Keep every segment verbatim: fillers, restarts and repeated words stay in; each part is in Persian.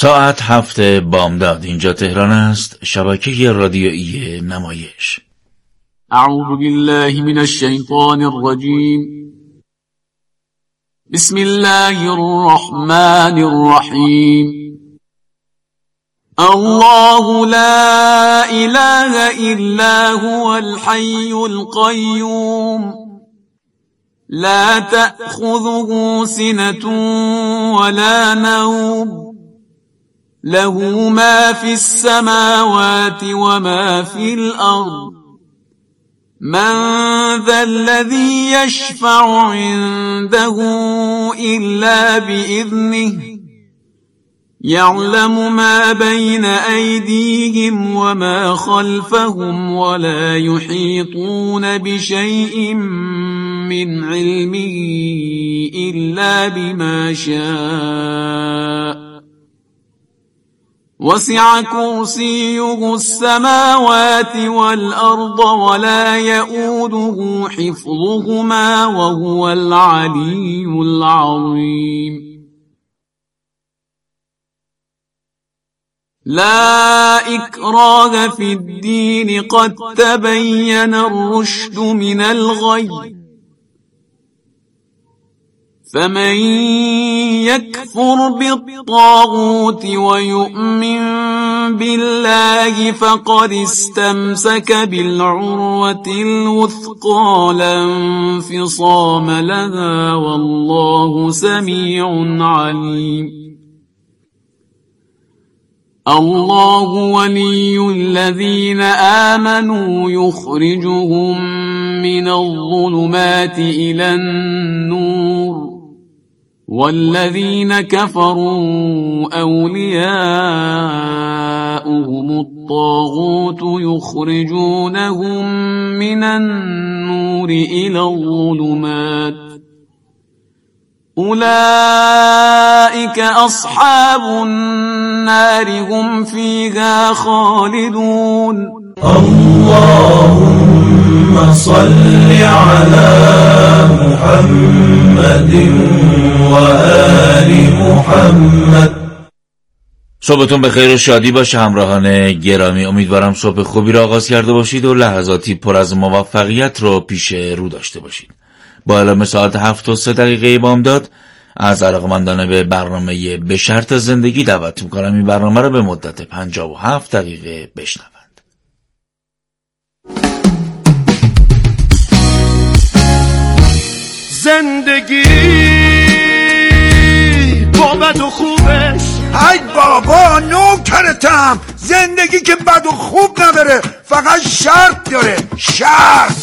ساعت هفت بامداد. اینجا تهران است، شبکه رادیویی نمایش. اعوذ بالله من الشیطان الرجیم. بسم الله الرحمن الرحیم. الله لا اله الا هو الحي القيوم لا تأخذه سنة ولا نوم له ما في السماوات وما في الأرض من ذا الذي يشفع عنده إلا بإذنه يعلم ما بين أيديهم وما خلفهم ولا يحيطون بشيء من علمه إلا بما شاء وسع كرسيه السماوات والأرض ولا يؤوده حفظهما وهو العلي العظيم. لا إكراه في الدين قد تبين الرشد من الغي فمن يكفر بالطاغوت ويؤمن بالله فقد استمسك بالعروة الوثقى لا انفصام لها والله سميع عليم. الله ولي الذين آمنوا يخرجهم من الظلمات إلى النور والذين كفروا أولياؤهم الطاغوت يخرجونهم من النور إلى الظلمات أولئك أصحاب النار هم فيها خالدون. اللهم صل على محمد وآل محمد. صبحتون به خیر و شادی باشه همراهان گرامی. امیدوارم صبح خوبی را آغاز کرده باشید و لحظاتی پر از موفقیت رو پیش رو داشته باشید. با اعلام ساعت هفت و سه دقیقه بامداد از علاقمندان به برنامه به شرط زندگی دعوت می‌کنم این برنامه را به مدت پنجاه و هفت دقیقه بشنوند. زندگی با بد و خوبش، ای بابا نوکرتم. زندگی که بد و خوب نداره، فقط شرط داره. شرط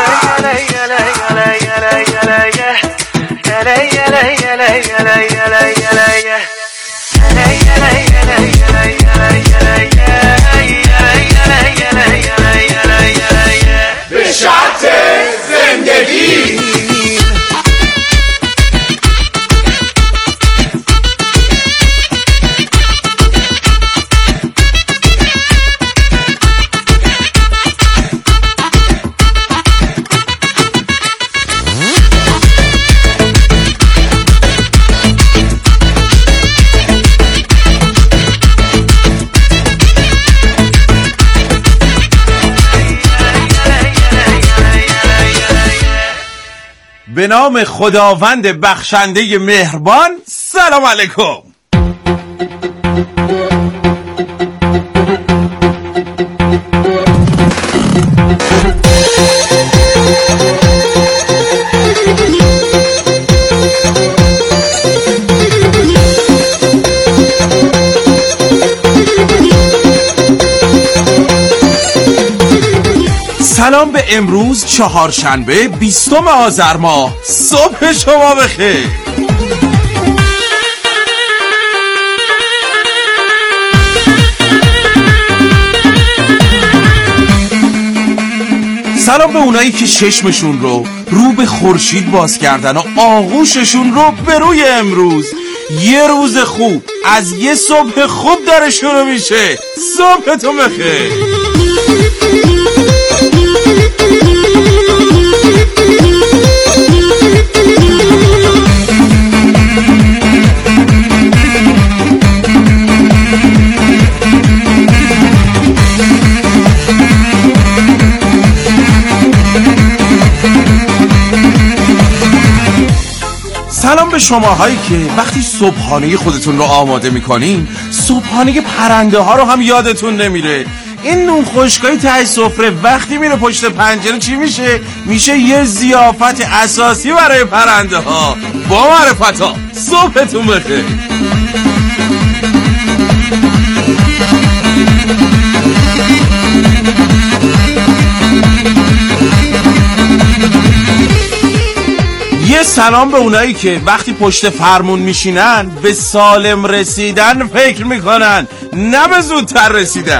به شرط زندگی. به نام خداوند بخشنده مهربان. سلام علیکم. سلام به امروز چهارشنبه بیستم آذر ماه. صبح شما بخیر. سلام به اونایی که چشمشون رو رو به خورشید باز کردن و آغوششون رو به روی امروز. یه روز خوب از یه صبح خوب داره شروع میشه. صبحتون بخیر. به شماهایی که وقتی صبحانه خودتون رو آماده میکنین صبحانه پرنده ها رو هم یادتون نمیره. این نون خشکای ته سفره وقتی میره پشت پنجره چی میشه؟ میشه یه ضیافت اساسی برای پرنده ها. با معرفت ها صبحتون بخیر. یه سلام به اونایی که وقتی پشت فرمون میشینن به سالم رسیدن فکر میکنن، نه به زودتر رسیدن.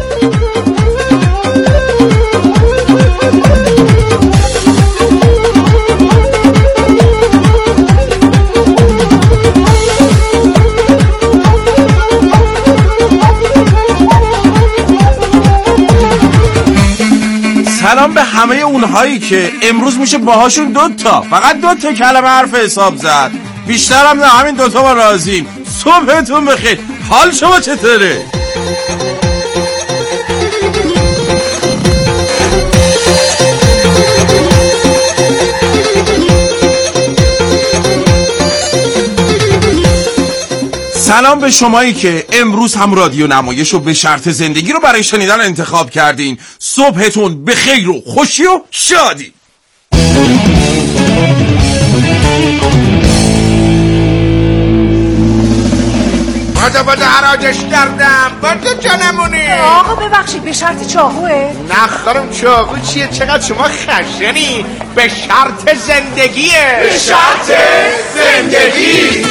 سلام به همه اونهایی که امروز میشه باهاشون دوتا فقط دوتا کلمه حرف حساب زد، بیشتر هم نه، همین دوتا ما راضیم. صبحتون بخیر. حال شما چطوره؟ سلام به شمایی که امروز هم رادیو نمایش و به شرط زندگی رو برای شنیدن انتخاب کردین. صبحتون به خیر و خوشی و شادی. بادا بادا حراجش کردم. بادا جانمونی. آقا ببخشید به شرط چاقوه؟ نه خانم چاقو چیه؟ چقدر شما خشنی. به شرط زندگیه. به شرط زندگی.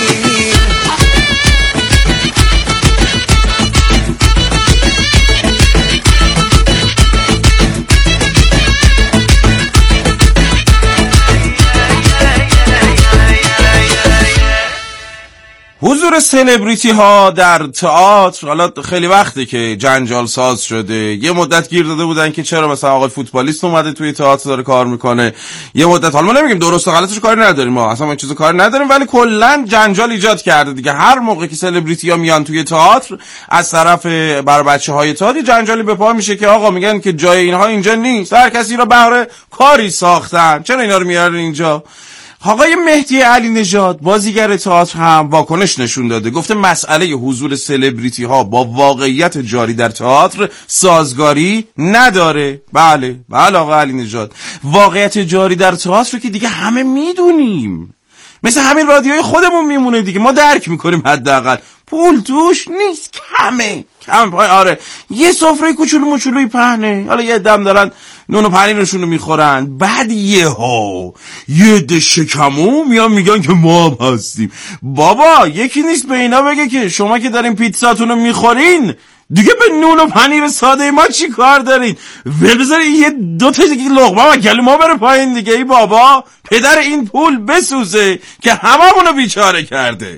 حضور سلبریتی ها در تئاتر حالا خیلی وقته که جنجال ساز شده. یه مدت گیر داده بودن که چرا مثلا آقای فوتبالیست اومده توی تئاتر داره کار میکنه. یه مدت، حالا ما نمیگیم درست و غلطش کاری نداریم، ما اصلا این چیزو کاری نداریم، ولی کلا جنجال ایجاد کرده دیگه. هر موقع که سلبریتی ها میان توی تئاتر از طرف بر بچه‌های تئاتر جنجالی به پا میشه که آقا میگن که جای اینها اینجا نیست، هر کسی رو بهره کاری ساختن، چرا اینا رو میارن اینجا؟ آقای مهدی علی نژاد بازیگر تئاتر هم واکنش نشون داده، گفته مسئله حضور سلبریتی ها با واقعیت جاری در تئاتر سازگاری نداره. بله بله آقای علی نژاد، واقعیت جاری در تئاتر رو که دیگه همه میدونیم، مثل همین رادیوی خودمون میمونه دیگه، ما درک میکنیم حداقل پول توش نیست، کمه کم. آره یه سفره کوچولو موچولوی پهنه، حالا یه دم دارن نون و پنیرشون رو میخورن، بعد یه ها یه ده شکمو میان میگن که ما هم هستیم. بابا یکی نیست به اینا بگه که شما که دارین پیتزاتون رو میخورین دیگه به نون و پنیر ساده ما چی کار دارین؟ بذارین یه دو تا دیگه لقمه و گلو ما بره پایین دیگه. ای بابا پدر این پول بسوزه که هممونو بیچاره کرده.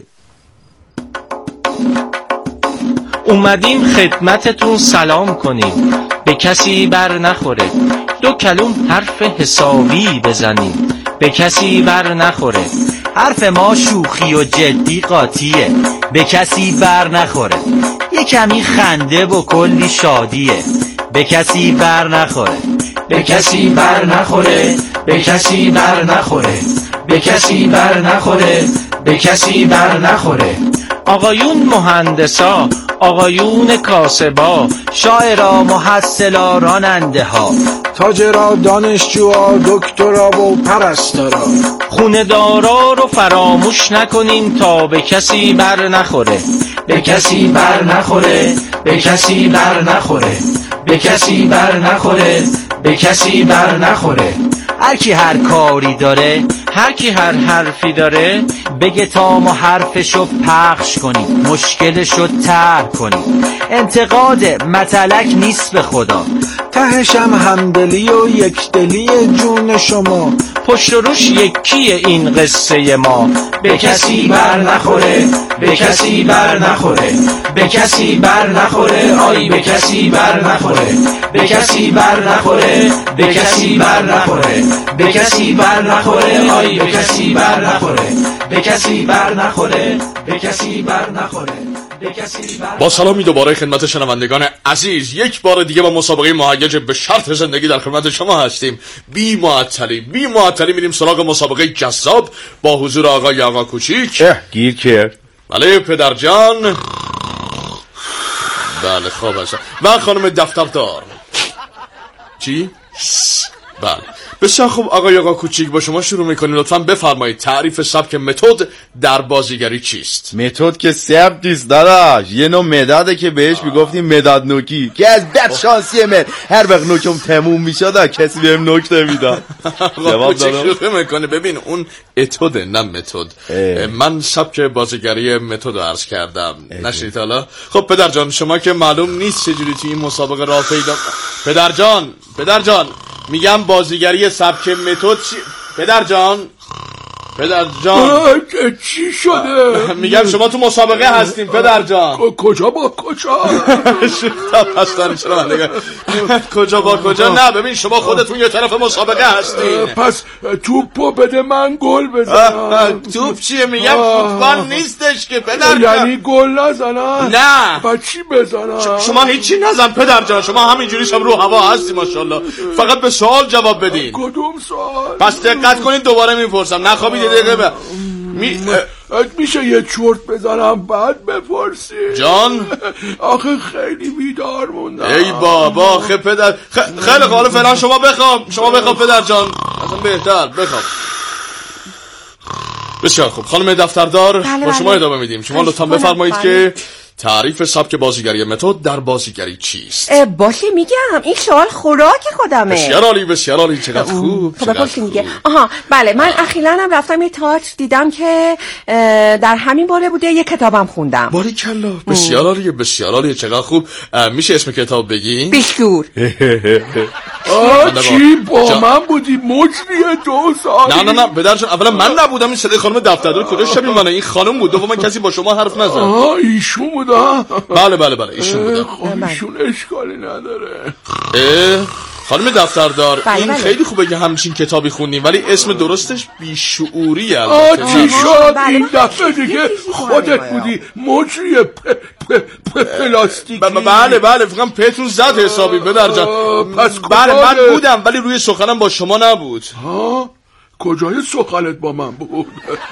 اومدیم خدمتتون سلام کنیم، به کسی بر نخوره، دو کلوم حرف حسابی بزنیم، به کسی بر نخوره. حرف ما شوخی و جدی قاطیه، به کسی بر نخوره. یه کمی خنده و کلی شادیه، به کسی بر نخوره. به کسی بر نخوره، به کسی بر نخوره، به کسی بر نخوره، به کسی بر نخوره. آقایون مهندسا، آقایون کاسبا، شاعرا محصلا راننده ها، تاجرا دانشجوها دکترا و پرستارا، خونه دارا رو فراموش نکنیم تا به کسی بر نخوره. به کسی بر نخوره، به کسی بر نخوره، به کسی بر نخوره، به کسی بر نخوره. هر کی هر کاری داره، هر کی هر حرفی داره، بگه تا ما حرفشو پخش کنیم، مشکلشو طرح کنیم. انتقاد مطلق نیست به خدا، تهشم همدلی و یکدلی جون شما. پشت و روش یکیه این قصه ما. به کسی بر نخوره، به کسی بر نخوره، به کسی بر نخوره، آی به کسی بر نخوره، به کسی بر نخوره، به کسی بر نخوره، به کسی بر نخوره، آی به کسی بر نخوره، به کسی بر نخوره، به کسی بر نخوره. با سلامی دوباره خدمت شنوندگان عزیز، یک بار دیگه با مسابقه مهیج به شرط زندگی در خدمت شما هستیم. بی معطلی بی معطلی میریم سراغ مسابقه جذاب با حضور آقای آقا کوچیک. گیر کرد. بله پدر جان. بله خوب است. و خانم دفتردار. چی؟ بله بسیار خوب آقای آقا کوچیک، با شما شروع میکنیم. لطفاً بفرمایید تعریف سبک متد در بازیگری چیست؟ متد که سبک نیست داداش، یه نوع مداده که بهش میگفتیم مداد نوکی که از بد شانسیه من هر وقت نوکم تموم میشد کسی بهم نوک نمیداد. آقا کوچیک شروع میکنه. ببین اون اتود نه متد. من سبک بازیگری متد رو عرض کردم، نشنید حالا؟ خب پدر جان شما که معلوم نیست چجوری توی این مسابقه راه پیدا. پدر جان پدر جان میگم بازیگری سبک متد چی؟ پدر جان پدر جان چی شده؟ میگم شما تو مسابقه هستیم پدر جان. کجا با کجا؟ هستن چرا من نگه کجا با کجا؟ نه ببین شما خودتون یه طرف مسابقه هستین. پس توپو بده من گل بزنم. توپ چیه؟ میگم فوتبال نیستش که پدر جان. یعنی گل نزنم؟ نه. پس چی بزنم؟ شما هیچی نزن پدر جان، شما همینجوری شب رو هوا هستی ماشاءالله. فقط به سوال جواب بدین. کدوم سوال؟ پس دقت کنید دوباره میپرسم، نخوابید دقیقه به می... میشه یه چرت بزنم بعد بپرسی؟ جان آخه خیلی بیدار موندم. ای بابا خیلی پدر خ... خیلی حالا فعلا شما بخواب شما بخواب پدر جان، اصلا بهتر بخواب. بسیار خوب خانم دفتردار بله با شما بله. ادامه میدیم. شما لطفا بفرمایید بله. که تعریف سبک بازیگری متد در بازیگری چیست؟ باشه میگم این سوال خوراک خودمه. بسیار عالی بسیار عالی چقدر خوب. خب باشه میگه. آها بله من اخیراً هم رفتم یه تئاتر دیدم که در همین باره بوده، یه کتابم خوندم. باریکلا بسیار عالی بسیار عالی چقدر خوب. میشه اسم کتاب بگی؟ بیشتور. آه چی با من بودی مجری دو سالی؟ نه نه نه بدرجان اولا من نبودم، این صدای خانم دفتردار کجا شبیه منه؟ این خانم بود. دوما کسی با شما حرف نزد. آه ایشون بوده؟ بله بله بله ایشون بوده. خب ایشون اشکالی نداره. اه خانم دفتردار بله این بله. خیلی خوبه که همچین کتابی خوندیم ولی اسم درستش بیشعوریه. آه چی شد این دفعه دیگه خودت بودی مجری پ پ پ پلاستیکی؟ بله بله فکرم پتون زد حسابی پدر جان. پس بله من بودم ولی روی سخنم با شما نبود. ها کجای سخنت با من بود؟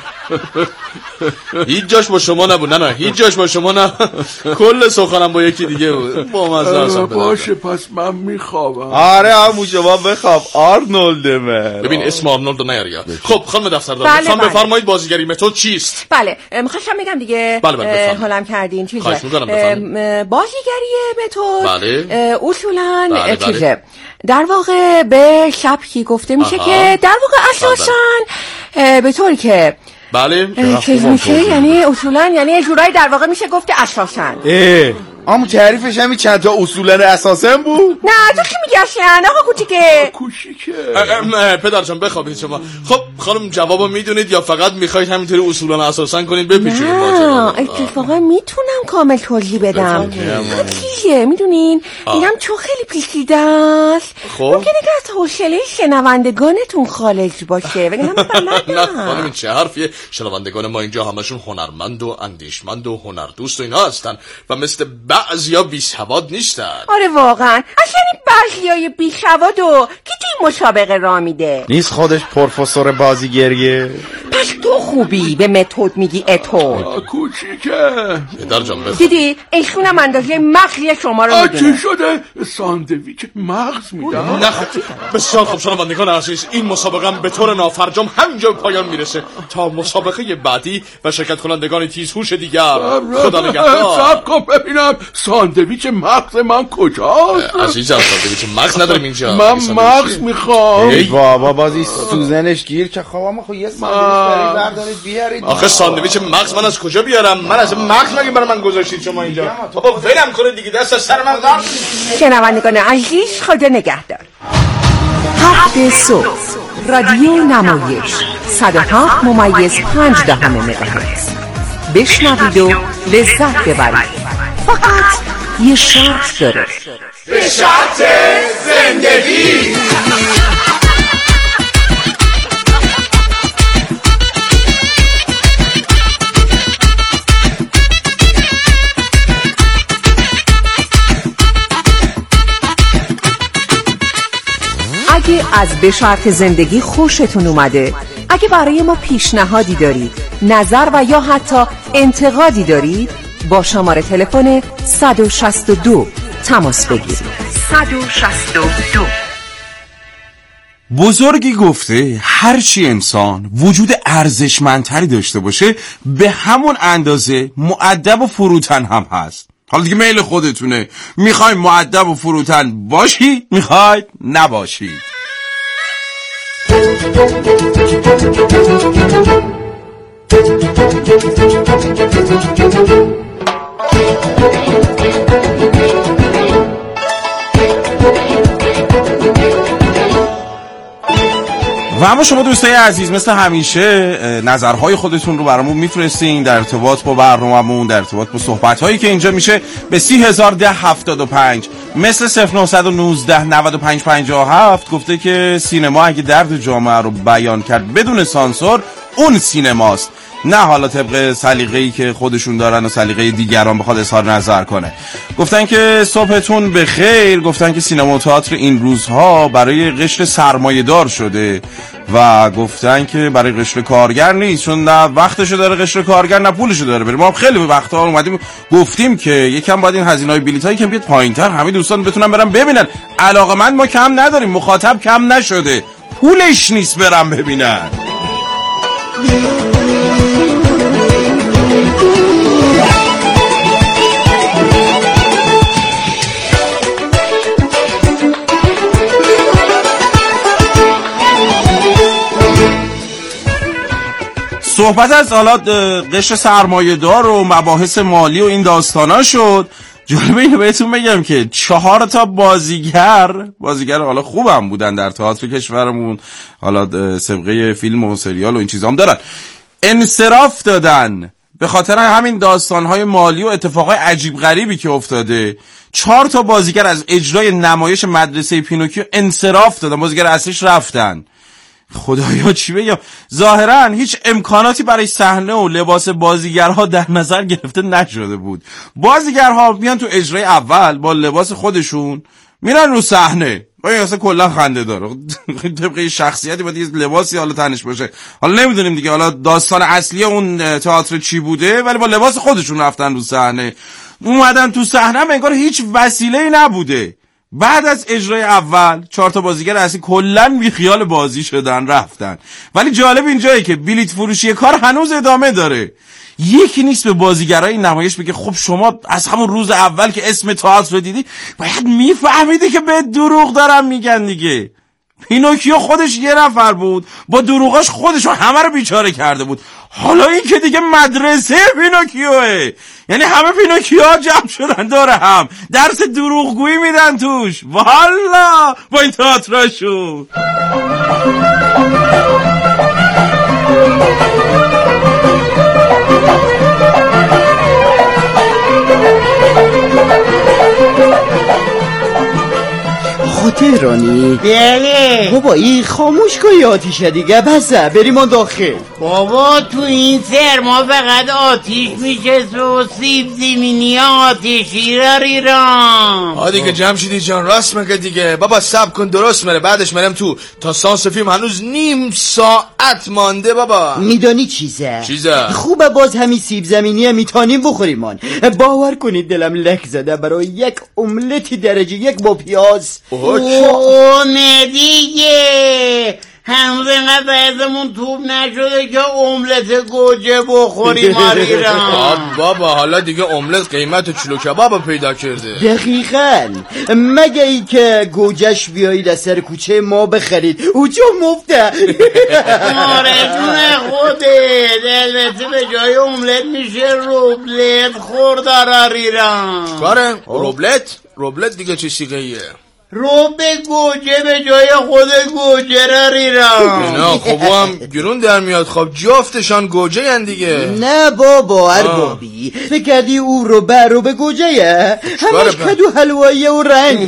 هیچ جاش با شما نبود. نه نه هیچ جاش با شما نه، کل سخنم با یکی دیگه بود. با مزه هستم. باشه پس من میخوابم. آره همون شما بخواب آرنولد من. ببین اسم آرنولد رو نیاری. خب خانم دفتردار بله لطفاً بله. بفرمایید بازیگری متد چیست؟ بله میخواستم بگم دیگه. بله بله حالم کردین چیزه. خواهش میکنم بفرمایید. بازیگری متد بله. اصولاً بله بله. چیزه در واقع به سبکی گفته میشه آها. که در واقع اساساً به طوری که بله چیز میشه یعنی اصولاً یعنی یه جورایی در واقع میشه گفت اساساً. اه اما تعریفش همین چند تا اصولا اساسا بود؟ نه تو چی میگی اصلا آقا کوچیکه؟ کوچیکه پدر جان بخوابید شما. خب خانم جوابو میدونید یا فقط میخواید همینطوری اصولا اساسا کنید بپیچونید ماجرا؟ نه اتفاقا میتونم کامل توضیح بدم. چیه میدونین میگم چون خیلی پیچیده است ممکنه که از حوصله شنوندگانتون خارج باشه ولی همه بلدن. نه خانم این چه حرفیه؟ شنوندگان ما اینجا همشون هنرمند و اندیشمند و هنردوست و اینا هستن و مثل بعضیا بیسواد نیستن. آره واقعا اصلا این بعضیای بیسواد و کی توی مسابقه را میده؟ نیست خودش پروفسور بازیگریه؟ پس تو خوبی به متد میگی اتود. کوچیکه پدر جان بفرمایید. دیدی ایشونم اندازه مغزی شما رو میدونه. چی شده؟ ساندویچ مغز میدن؟ نه بسیار خوب شنوندگان عزیز این مسابقه هم به طور نافرجام همینجا به پایان میرسه تا مسابقه بعدی و شرکت کنندگان تیزهوش دیگر. خدا نگهدار. صبر کن ببینم ساندویچ مغز من کجاست؟ عزیزم ساندویچ مغز نداریم اینجا. من مغز میخوام. ای بابا بازی سوزنش گیر که خوابم خب یه ساندویچ بردارید بیارید. آخه ساندویچ مغز من از کجا بیارم؟ من از مغز مگه برای من گذاشتید شما اینجا؟ بابا ولم کنید دیگه دست از سر من درد. شنوندگان عزیز خدا نگهدار. هفت صبح رادیو نمایش صد و هفت ممیز پنج دهم مگاهرتز بشنوید و لذت ببرید. فقط یه شرط داره. به شرط زندگی. از به شرط زندگی خوشتون اومده؟ اگه برای ما پیشنهادی دارید، نظر و یا حتی انتقادی دارید، با شماره تلفن صد و شصت و دو تماس بگیرید. صد و شصت و دو. بزرگی گفته هرچی انسان وجود ارزشمندتری داشته باشه به همون اندازه مؤدب و فروتن هم هست. حالا دیگه میل خودتونه، میخواید مؤدب و فروتن باشی، میخواید نباشید. و اما شما دوستای عزیز مثل همیشه نظرهای خودتون رو برامون میفرستین در ارتباط با برنامه‌مون، در ارتباط با صحبت‌هایی که اینجا میشه به سی هزار ده هفتاد و پنج مثل صفر نه یک نه نود و پنج پنجاه و هفت. گفته که سینما اگه درد جامعه رو بیان کرد بدون سانسور اون سینماست، نه حالا طبق سلیقه‌ای که خودشون دارن و سلیقه دیگران بخواد اظهار نظر کنه. گفتن که صبحتون بخیر. گفتن که سینما و تئاتر این روزها برای قشر سرمایه‌دار شده و گفتن که برای قشر کارگر نیست، چون نه وقتشو داره قشر کارگر نه پولشو داره. بریم ما خیلی به وقتها اومدیم گفتیم که یکم باید این هزینه‌های بلیط‌هایی که بیاد پایین‌تر همه دوستان بتونن برن ببینن. علاقه‌مند ما کم نداریم، مخاطب کم نشده، پولش نیست برن ببینن. صحبت از حالا قشر سرمایه‌دار و مباحث مالی و این داستانا شد. جالبه اینو بهتون بگم که چهار تا بازیگر بازیگر حالا خوبم بودن در تئاتر کشورمون، حالا سابقه فیلم و سریال و این چیزا هم دارن، انصراف دادن به خاطر همین داستان‌های مالی و اتفاقای عجیب غریبی که افتاده. چهار تا بازیگر از اجرای نمایش مدرسه پینوکیو انصراف دادن، بازیگر اصلیش رفتن. خدایا چی بگم، ظاهرا هیچ امکاناتی برای صحنه و لباس بازیگرها در نظر گرفته نشده بود. بازیگرها میان تو اجرای اول با لباس خودشون میرن رو صحنه، این اصلا کلا خنده داره. طبق شخصیتی باید یه لباسی حالا تنش باشه، حالا نمیدونیم دیگه حالا داستان اصلی اون تئاتر چی بوده، ولی با لباس خودشون رفتن رو صحنه. اومدن تو صحنه انگار هیچ وسیله‌ای نبوده. بعد از اجرای اول چهار تا بازیگر اصلی کلا بی خیال بازی شدن رفتن. ولی جالب اینجایی که بلیط فروشی کار هنوز ادامه داره. یکی نیست به بازیگرای نمایش بگه خب شما از همون روز اول که اسم تئاتر رو دیدی باید میفهمیدی که به دروغ دارن میگن دیگه. پینوکیو خودش یه نفر بود، با دروغاش خودشو همه رو بیچاره کرده بود. حالا این که دیگه مدرسه پینوکیوه، یعنی همه پینوکیوها جمع شدن داره هم درس دروغگویی میدن توش. والا با این تئاتراشو تهرانی؟ بله بابا این خاموش کنی آتیشه دیگه، بسه بریم اون داخل. بابا تو این سرما فقط آتیش میشه و سیب زمینی آتیشی را ریرام. آ دیگه جمشیدی جان راست میگه دیگه بابا، صبر کن درست میره، بعدش میرم تو. تا سانس فیلم هنوز نیم ساعت مانده بابا. میدانی چیزه؟ چیزه؟ خوبه باز همین سیب زمینی میتونیم بخوریم من. باور کنید دلم لک زده برای یک املتی درجه یک با پیاز. اوه نه دیگه هنوز اینقدر بایدمون توب نشده که املت گوجه بخوریم آریران. بابا حالا دیگه املت قیمت چلو کباب پیدا کرده. دقیقاً، مگه ای که گوجهش بیایید از سر کوچه ما بخرید او چون مفته. مارجون خوده البته به جای املت میشه روبلت خورد آریران. کاره؟ روبلت؟ روبلت دیگه چه سیگهیه؟ رو به گوجه به جای خود گوجه را ریرم. نه خب هم گرون در میاد، خب جفتشان گوجه هن دیگه. نه بابا اربابی فکر کردی او رو به رو به گوجه یه همش کدو حلوایی و رنگ.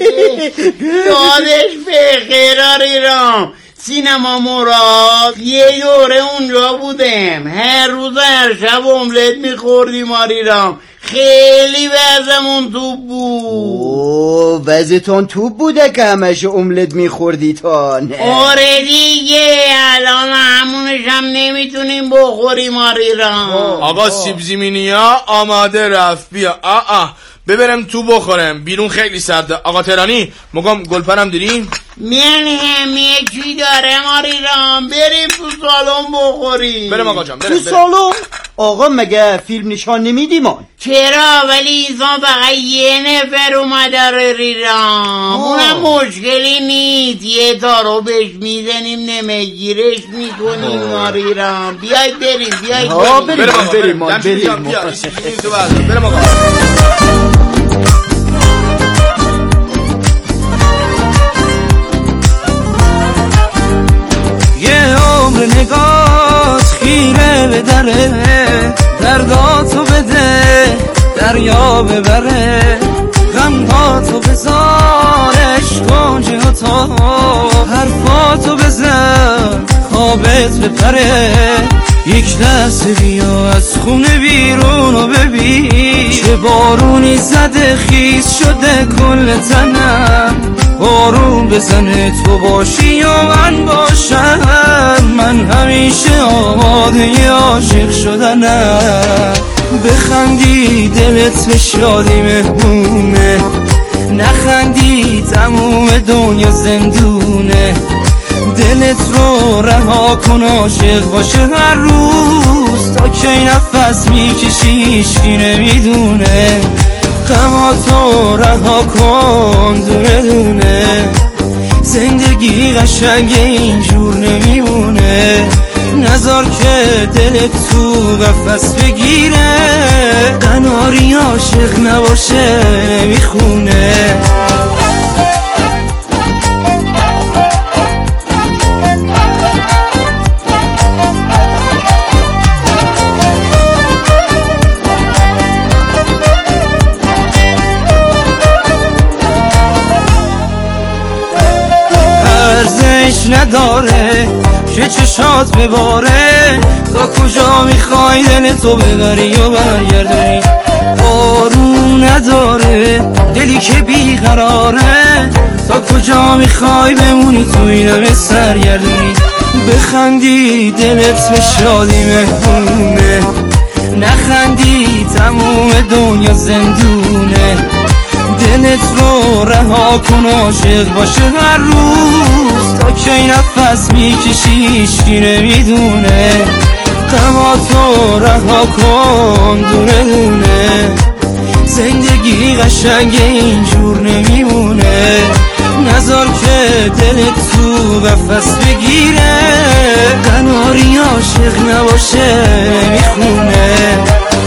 دادش به خیر ریرم. سینما مراد یه دوره اونجا بودم، هر روز هر شب املت میخوردیم آریرام. خیلی وزمون توب بود. اوه وزتون توب بوده که همش املت میخوردی تا نه؟ آره دیگه الان همونش هم نمیتونیم بخوریم آریران. آقا سیب زمینی ها آماده رفت، بیا. آه آه ببرم تو بخورم، بیرون خیلی سرده. آقا ترانی مگم گلپرم داریم؟ من همه چی داره ماریران، بریم تو سالن بخوریم. بریم آقا جان، بریم تو سالن؟ آقا مگه فیلم نشان نمیدیم آن؟ چرا؟ ولی اینسان فقط یه نفر اومده رو ریران، اونم مشکلی نیست، یه تارو بهش میزنیم نمگیرش میکنیم ماریران. بیای بریم بیای بریم بریم بریم بریم بریم آقا. یه عمر نگات خیره به دره، درداتو بده دریا ببره، غمهاتو بذارش کنجه ها تا حرفاتو بزن خوابت بپره. یک لحظه بیا از خونه بیرونو ببین، چه بارونی زده خیس شده کل تنم. بارون بزنه تو باشی یا من باشم، من همیشه آماده عاشق شدنم. بخندی دلت به شادی مهمونه، نخندی تموم دنیا زندونه. دلت رو رها کن عاشق باشه هر روز، تا کی نفس میکشی هیچکی نمیدونه. غماتو رها کن دونه دونه، زندگی قشنگه اینجور نمیمونه. نذار که دلت تو قفس بگیره، قناری عاشق نباشه نمیخونه. نداره که چشات بباره، تا کجا میخوای دل تو ببری و برگردی. بارون نداره دلی که بیقراره، تا کجا میخوای بمونی تو اینم سرگردی. بخندی دلت به شادی مهمونه، نخندی تموم دنیا زندونه. دلت رو رها کن عاشق باشه هر روز، تا کی نفس میکشی هیچکی نمیدونه. غماتو رها کن دونه دونه، زندگی قشنگه اینجور نمیمونه. نذار که دلت تو قفس بگیره، قناری عاشق نباشه نمیخونه.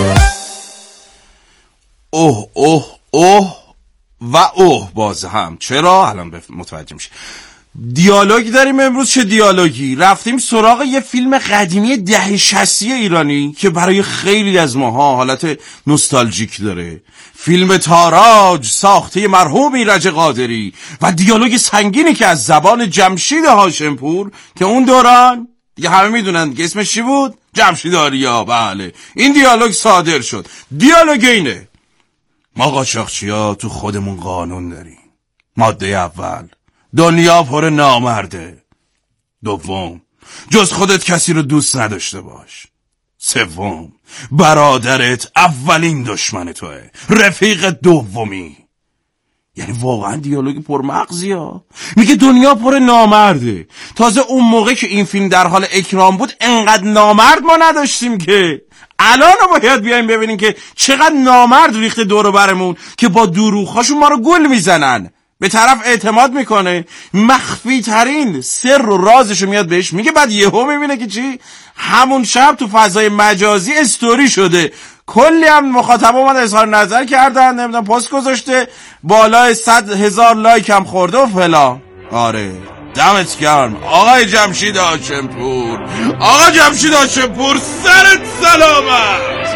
اوه اوه اوه و اوه باز هم چرا الان متوجه میشه. دیالوگ داریم امروز. چه دیالوگی؟ رفتیم سراغ یه فیلم قدیمی دهه شصتی ایرانی که برای خیلی از ماها حالت نوستالژیک داره. فیلم تاراج ساخته مرحوم ایرج قادری و دیالوگ سنگینی که از زبان جمشید هاشمپور که اون دوران دیگه همه میدونن که اسمش چی بود؟ جمشید آریا. بله این دیالوگ صادر شد. دیالوگ اینه: ما قاچاقچی‌ها تو خودمون قانون داریم. ماده اول: دنیا پر نامرده. دوم: جز خودت کسی رو دوست نداشته باش. سوم: برادرت اولین دشمن توه، رفیق دومی. یعنی واقعا دیالوگ پرمغزی ها. میگه دنیا پر نامرده. تازه اون موقع که این فیلم در حال اکرام بود انقدر نامرد ما نداشتیم که الان باید بیایم ببینیم که چقدر نامرد ریخته دور برمون که با دروغ‌هاشون ما رو گل میزنن. به طرف اعتماد میکنه، مخفی ترین سر و رازشو میاد بهش میگه، بعد یهو میبینه که چی؟ همون شب تو فضای مجازی استوری شده. کلی هم مخاطب اومد اظهار نظر کردن، نمیدونم پست گذاشته، بالای صد هزار لایک هم خورده و فلان. آره دمت گرم آقای جمشید هاشمپور. آقا جمشید هاشمپور سرت سلامت.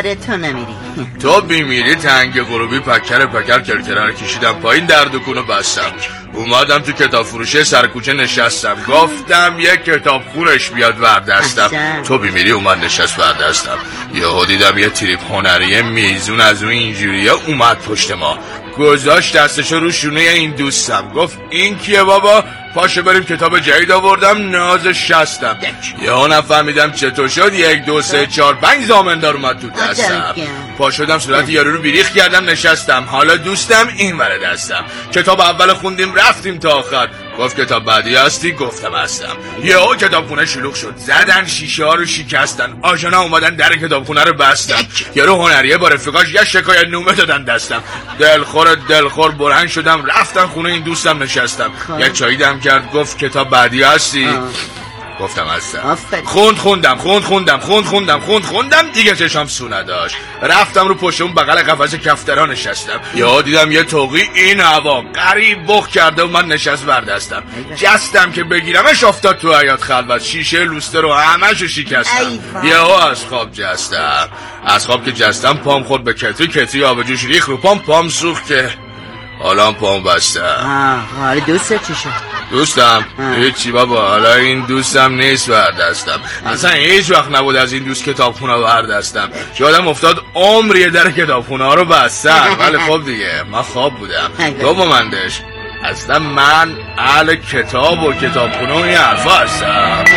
آره تو نمیری. تو بیمیری تنگ غروبی پکر پکر کرکره رو کشیدم پایین، در دکونو بستم، اومدم تو کتاب فروشه سرکوچه نشستم، گفتم یک کتاب خورش بیاد وردستم. تو بیمیری اومد نشست وردستم، یهو دیدم یه تریپ هنری میزون از اون اینجوریه اومد پشت ما، گذاشت دستشو رو شونه این دوستم، گفت این کیه بابا؟ پاشو بریم کتاب جدید آوردم، نازش شستم. یهو نفهمیدم چطور شد یک دو سه چهار پنج زامندار اومد تو دستم. پا شدم صورت یارو رو بیریخ کردم نشستم، حالا دوستم این ور دستم. کتاب اول خوندیم رفتیم تا آخر، گفت کتاب بعدی هستی؟ گفتم هستم. یهو کتابخونه شلوغ شد، زدن شیشه ها رو شکستن، آژانا اومدن در کتابخونه رو بستن، یارو هنریه با رفیقاش یه شکایت نامه دادن دستم. دلخور دلخور برهنه شدم رفتم خونه این دوستم نشستم. یه چایی دم کرد، گفت کتاب بعدی هستی؟ آه. گفتم هستم. خوند خوندم خوند خوندم خوند خوندم خوند خوندم دیگه چشام سو نداشت، رفتم رو پشت اون بغل قفس کفترا نشستم. یا دیدم یه توقی این هوا قریب بخ کرده و من نشست بردستم، جستم که بگیرمش افتاد تو حیاط خلوت، شیشه لوسته رو همشو شکستم. یهو از خواب جستم، از خواب که جستم پام خورد به کتری، کتری آب جوش ریخ رو پام، پام سوخت که حالا پام بستم. آره دوستت چی شد؟ دوستم هیچی بابا، حالا این دوستم نیست بردستم، اصلا هیچ وقت نبود از این دوست کتابخونه بردستم، یادم افتاد عمریه در کتابخونه رو بستم. ولی خب دیگه من خواب بودم. تو با مندش اصلا من اهل کتاب و کتابخونه و این حرفا هستم.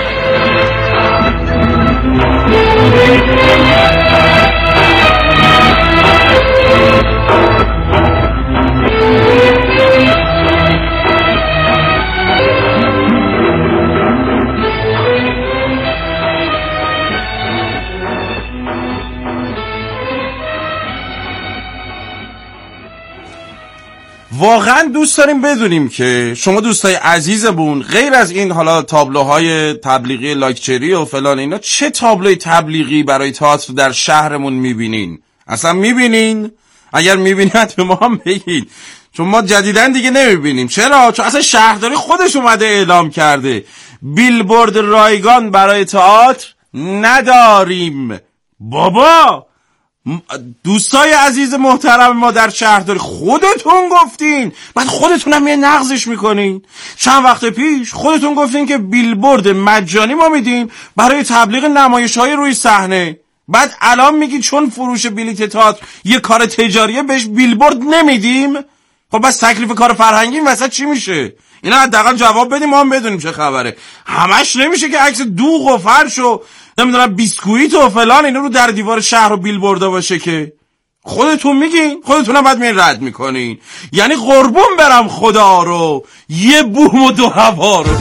واقعا دوست داریم بدونیم که شما دوستای عزیزمون غیر از این حالا تابلوهای تبلیغی لاکچری و فلان اینا، چه تابلوی تبلیغی برای تئاتر در شهرمون میبینین؟ اصلا میبینین؟ اگر میبینید به ما هم بگید، چون ما جدیدن دیگه نمیبینیم. چرا؟ چون اصلا شهرداری خودش اومده اعلام کرده بیلبورد رایگان برای تئاتر نداریم. بابا دوستای عزیز محترم ما در شهرداری خودتون گفتین، بعد خودتون هم یه نقضش میکنین. چند وقت پیش خودتون گفتین که بیلبورد مجانی ما میدیم برای تبلیغ نمایش‌های روی صحنه، بعد الان میگی چون فروش بلیت تئاتر یه کار تجاریه بهش بیلبورد نمیدیم. خب بس تکلیف کار فرهنگی این وسط چی میشه؟ اینا حداقل جواب بدیم ما هم بدونیم چه خبره. همش نمیشه که عکس دوغ و فرش و نمیدونم بیسکویت و فلان اینا رو در دیوار شهر و بیلبورد باشه که خودتون میگین، خودتون هم بعد میین رد میکنین. یعنی قربون برم خدا رو، یه بوم و دو هوا رو.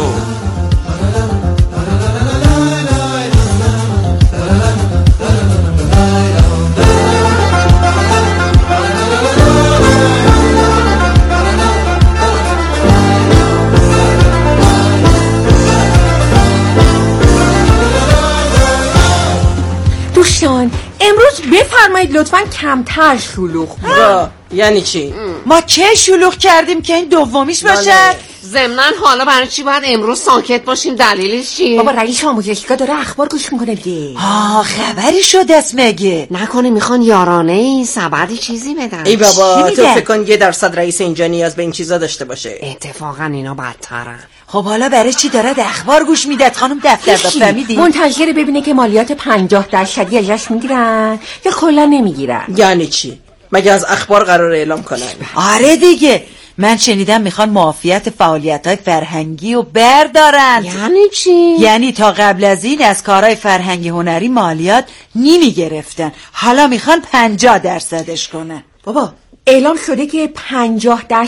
دوستان امروز بفرمایید لطفاً کمتر شلوغ بود. یعنی چی؟ ما چه شلوغ کردیم که این دومیش باشه؟ ضمناً حالا برای چی باید امروز ساکت باشیم؟ دلیلش چیه؟ بابا رئیس آموزشگاه داره اخبار گوش میکنه دیگه. آه خبری شده است مگه؟ نکنه میخوان یارانه این سبدی چیزی بدن؟ ای بابا تو فکر کن یه درصد رئیس اینجا نیاز به این چیزا داشته باشه؟ اتفاقا اینا بدترن. خب حالا برای چی داره اخبار گوش میداد خانم دفتر؟ فهمیدی؟ منتظر ببینه که مالیات پنجاه درصدی ازش میگیرن یا کلا نمیگیرن. یعنی چی؟ مگه از اخبار قراره اعلام کنن؟ آره دیگه، من شنیدم میخوان معافیت فعالیت‌های فرهنگی رو بردارن. یعنی چی؟ یعنی تا قبل از این از کارهای فرهنگی هنری مالیات نیمی گرفتن، حالا میخوان پنجاه درصدش کنن. بابا اعلام شده که پنجاه درصد